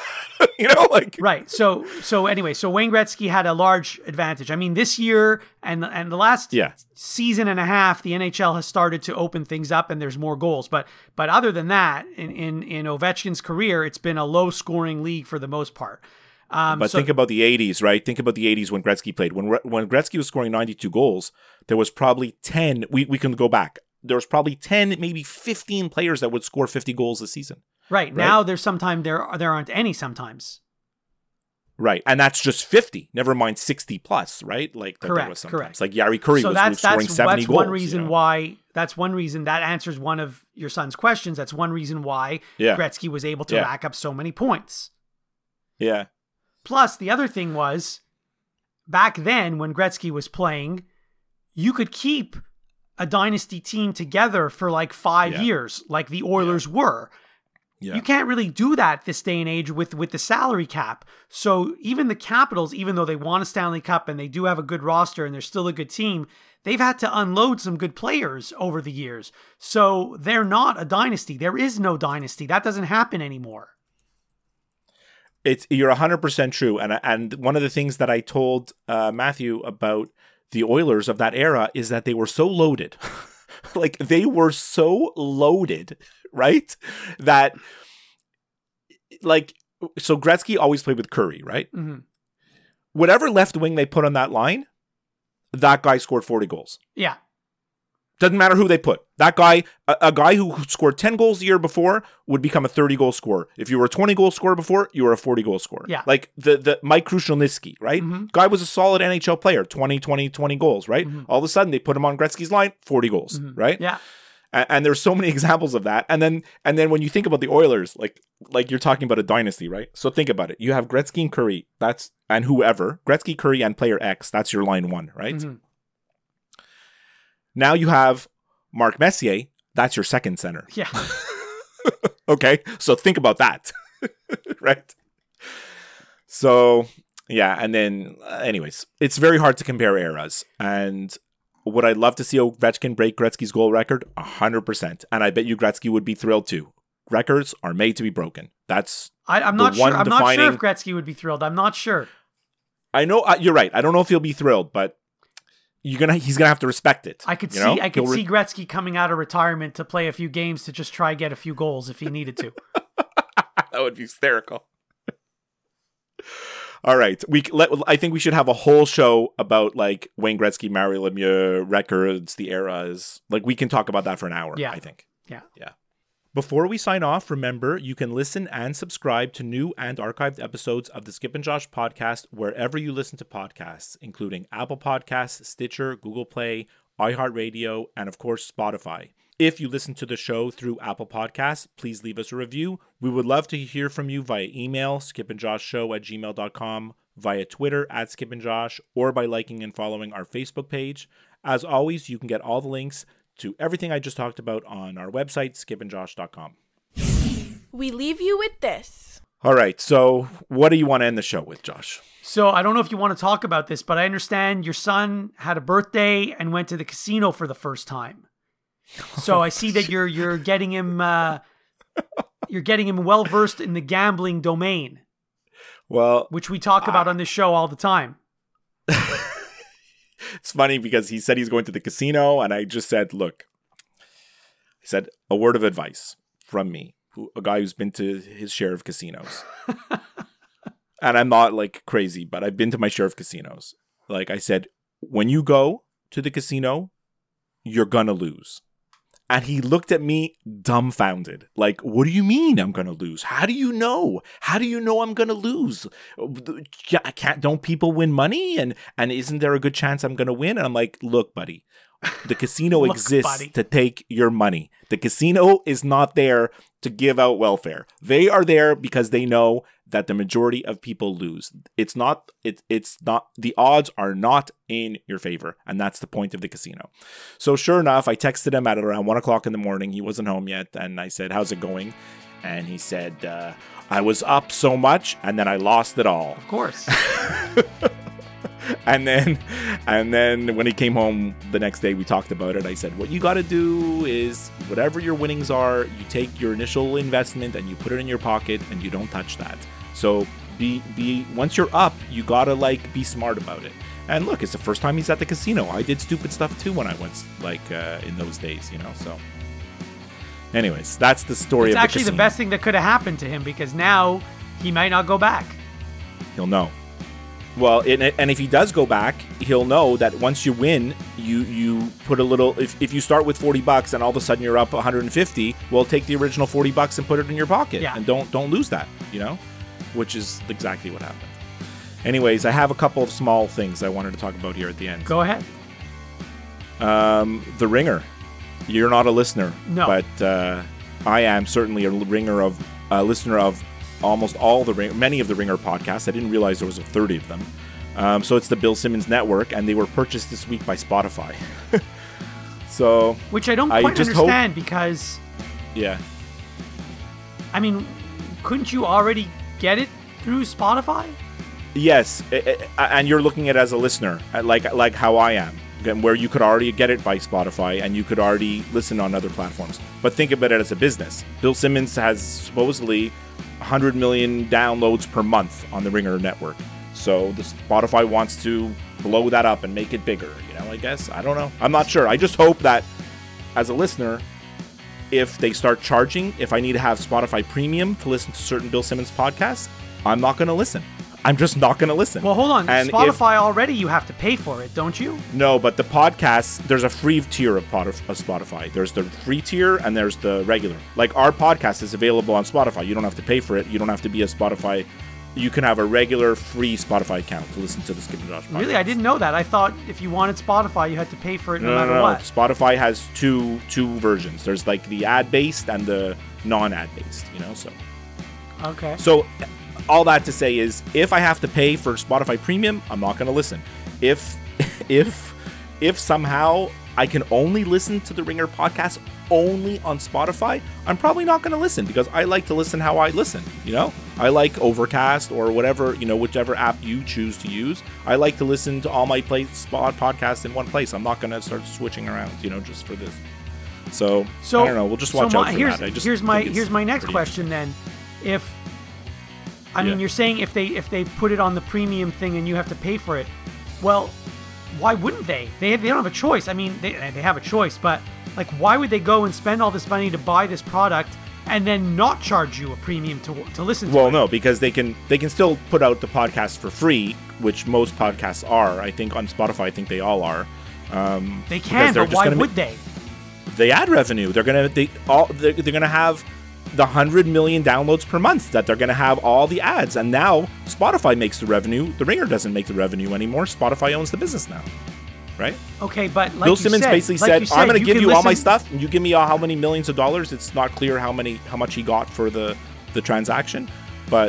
Right. So anyway, so Wayne Gretzky had a large advantage. I mean, this year and the last season and a half, the NHL has started to open things up and there's more goals. But other than that, in Ovechkin's career, it's been a low scoring league for the most part. But think about the 80s, right? Think about the 80s when Gretzky played. When Gretzky was scoring 92 goals, there was probably 10. We can go back. There was probably 10, maybe 15 players that would score 50 goals a season. Right. Now there aren't any sometimes. Right. And that's just 50. Never mind 60 plus, right? Like that there was sometimes. Correct. Like Jari Kurri was scoring 70 goals. One reason why. That's one reason that answers one of your son's questions. That's one reason why Gretzky was able to rack up so many points. Yeah. Plus, the other thing was, back then when Gretzky was playing, you could keep a dynasty team together for like 5 years, like the Oilers were. Yeah. You can't really do that this day and age with the salary cap. So even the Capitals, even though they won a Stanley Cup and they do have a good roster and they're still a good team, they've had to unload some good players over the years. So they're not a dynasty. There is no dynasty. That doesn't happen anymore. You're 100% true. And one of the things that I told Matthew about the Oilers of that era is that they were so loaded. Like they were so loaded, right? That so Gretzky always played with Kurri, right? Mm-hmm. Whatever left wing they put on that line, that guy scored 40 goals. Yeah. Doesn't matter who they put. That guy, a guy who scored 10 goals a year before would become a 30-goal scorer. If you were a 20-goal scorer before, you were a 40-goal scorer. Yeah. Like the Mike Krushelnyski, right? Mm-hmm. Guy was a solid NHL player, 20 goals, right? Mm-hmm. All of a sudden, they put him on Gretzky's line, 40 goals, right? Yeah. And there's so many examples of that. And then when you think about the Oilers, like you're talking about a dynasty, right? So think about it. You have Gretzky and Kurri, and whoever, Gretzky, Kurri, and player X, that's your line one, right? Mm-hmm. Now you have Mark Messier, that's your second center. Yeah. Okay, so think about that, right? So, yeah, and then, anyways, it's very hard to compare eras. And would I love to see Ovechkin break Gretzky's goal record? 100%. And I bet you Gretzky would be thrilled too. Records are made to be broken. I'm not sure. I'm not sure if Gretzky would be thrilled. I'm not sure. I know, you're right. I don't know if he'll be thrilled, but he's gonna have to respect it. I could see Gretzky coming out of retirement to play a few games to just try get a few goals if he needed to. That would be hysterical. All right, I think we should have a whole show about like Wayne Gretzky, Mario Lemieux records, the eras. Like we can talk about that for an hour. Yeah, I think. Yeah. Before we sign off, remember, you can listen and subscribe to new and archived episodes of the Skip and Josh podcast wherever you listen to podcasts, including Apple Podcasts, Stitcher, Google Play, iHeartRadio, and of course, Spotify. If you listen to the show through Apple Podcasts, please leave us a review. We would love to hear from you via email, skipandjoshshow@gmail.com, via Twitter @skipandjosh, or by liking and following our Facebook page. As always, you can get all the links to everything I just talked about on our website, skipandjosh.com. We leave you with this. All right, so what do you want to end the show with, Josh? So I don't know if you want to talk about this, but I understand your son had a birthday and went to the casino for the first time. So I see that you're getting him well versed in the gambling domain. Well, which we talk about on this show all the time. It's funny because he said he's going to the casino, and I just said, look, I said a word of advice from me, a guy who's been to his share of casinos. And I'm not like crazy, but I've been to my share of casinos. Like I said, when you go to the casino, you're going to lose. And he looked at me dumbfounded. Like, what do you mean I'm going to lose? How do you know? How do you know I'm going to lose? Don't people win money? And isn't there a good chance I'm going to win? And I'm like, look, buddy, the casino exists to take your money. The casino is not there to give out welfare. They are there because they know that the majority of people lose. It's not, the odds are not in your favor. And that's the point of the casino. So sure enough, I texted him at around 1:00 in the morning. He wasn't home yet. And I said, how's it going? And he said, I was up so much and then I lost it all. Of course. And then when he came home the next day, we talked about it. I said, what you got to do is whatever your winnings are, you take your initial investment and you put it in your pocket and you don't touch that. So be once you're up, you got to like be smart about it. And look, it's the first time he's at the casino. I did stupid stuff too when I went in those days, so. Anyways, that's the story of the casino. It's actually the best thing that could have happened to him because now he might not go back. He'll know. Well, and if he does go back, he'll know that once you win, you put a little. If you start with $40 and all of a sudden you're up 150, well, take the original $40 and put it in your pocket, and don't lose that. Which is exactly what happened. Anyways, I have a couple of small things I wanted to talk about here at the end. Go ahead. The Ringer. You're not a listener, no, but I am certainly a listener of almost many of the Ringer podcasts. I didn't realize there was 30 of them. So it's the Bill Simmons Network, and they were purchased this week by Spotify. So, which I don't quite understand because, yeah, I mean, couldn't you already get it through Spotify? Yes, and you're looking at it as a listener, like how I am, where you could already get it by Spotify and you could already listen on other platforms. But think about it as a business. Bill Simmons has supposedly 100 million downloads per month on the Ringer network. So the Spotify wants to blow that up and make it bigger, I guess. I don't know. I'm not sure. I just hope that as a listener, if they start charging, if I need to have Spotify Premium to listen to certain Bill Simmons podcasts, I'm not going to listen. I'm just not going to listen. Well, hold on. And Spotify already, you have to pay for it, don't you? No, but the podcasts, there's a free tier of Spotify. There's the free tier and there's the regular. Like our podcast is available on Spotify. You don't have to pay for it. You don't have to be a Spotify. You can have a regular free Spotify account to listen to the Skip and Josh podcast. Really? I didn't know that. I thought if you wanted Spotify, you had to pay for it no matter what. Spotify has two versions. There's like the ad-based and the non-ad-based, so. Okay. So all that to say is, if I have to pay for Spotify Premium, I'm not going to listen. If somehow I can only listen to the Ringer podcast only on Spotify, I'm probably not going to listen because I like to listen how I listen. I like Overcast or whatever, whichever app you choose to use. I like to listen to all my podcasts in one place. I'm not going to start switching around, just for this. So I don't know. We'll just watch out for that. Here's my next question then. I mean, you're saying if they put it on the premium thing and you have to pay for it, well, why wouldn't they? They don't have a choice. I mean, they have a choice, but like, why would they go and spend all this money to buy this product and then not charge you a premium to listen to? Well, no, because they can still put out the podcast for free, which most podcasts are. I think on Spotify, I think they all are. They can, but why would they? The ad revenue. They're gonna have the 100 million downloads per month that they're going to have all the ads. And now Spotify makes the revenue. The Ringer doesn't make the revenue anymore. Spotify owns the business now. Right? Okay, but like Bill Simmons basically said, I'm going to give you all my listen. stuff and you give me how many millions of dollars. It's not clear how much he got for the transaction. But,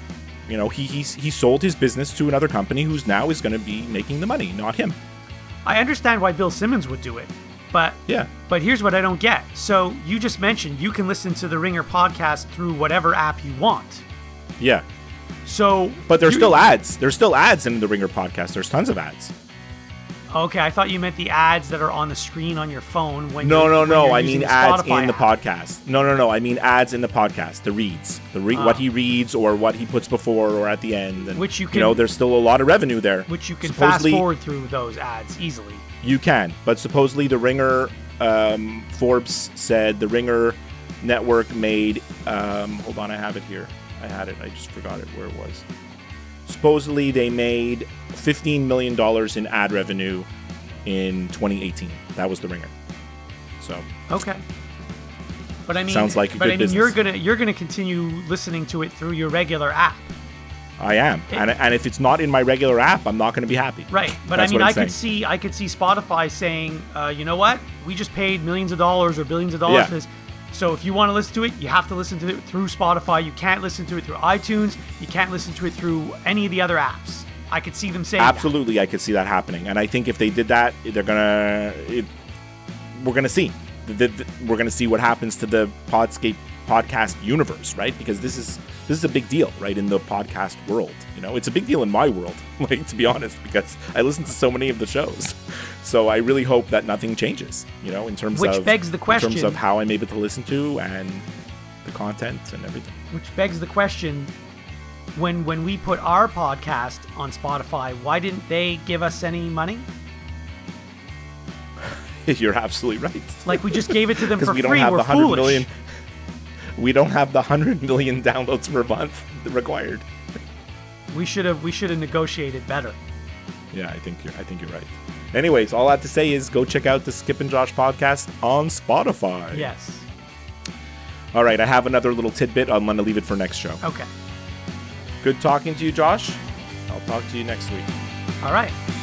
he sold his business to another company who's now is going to be making the money, not him. I understand why Bill Simmons would do it. But here's what I don't get. So you just mentioned you can listen to the Ringer podcast through whatever app you want. Yeah. So, but there's still ads. There's still ads in the Ringer podcast. There's tons of ads. Okay, I thought you meant the ads that are on the screen on your phone when No. I mean ads Spotify in the podcast. No. I mean ads in the podcast. The reads, what he reads or what he puts before or at the end. And, which you can, there's still a lot of revenue there. Which you can fast forward through those ads easily. You can, but supposedly the Ringer, Forbes said the Ringer network made, hold on, I have it here. I had it, I just forgot it where it was. Supposedly they made $15 million in ad revenue in 2018. That was the Ringer. So. Okay. But I mean, sounds like a good business. you're gonna continue listening to it through your regular app. I am, and if it's not in my regular app, I'm not going to be happy. Right, but That's I could see Spotify saying, you know what, we just paid millions of dollars or billions of dollars for this. So if you want to listen to it, you have to listen to it through Spotify. You can't listen to it through iTunes. You can't listen to it through any of the other apps. I could see them saying absolutely. That. I could see that happening, and I think if they did that, we're gonna see. We're gonna see what happens to the Podscape podcast universe, right? Because this is a big deal, right, in the podcast world. It's a big deal in my world, to be honest, because I listen to so many of the shows. So I really hope that nothing changes, in terms which begs the question, in terms of how I'm able to listen to and the content and everything. Which begs the question, when we put our podcast on Spotify, why didn't they give us any money? You're absolutely right. Like, we just gave it to them for we free. Don't have We're the 100 foolish. million. We don't have the 100 million downloads per month required. We should have negotiated better. Yeah, I think you're right. Anyways, all I have to say is go check out the Skip and Josh podcast on Spotify. Yes. All right, I have another little tidbit. I'm going to leave it for next show. Okay. Good talking to you, Josh. I'll talk to you next week. All right.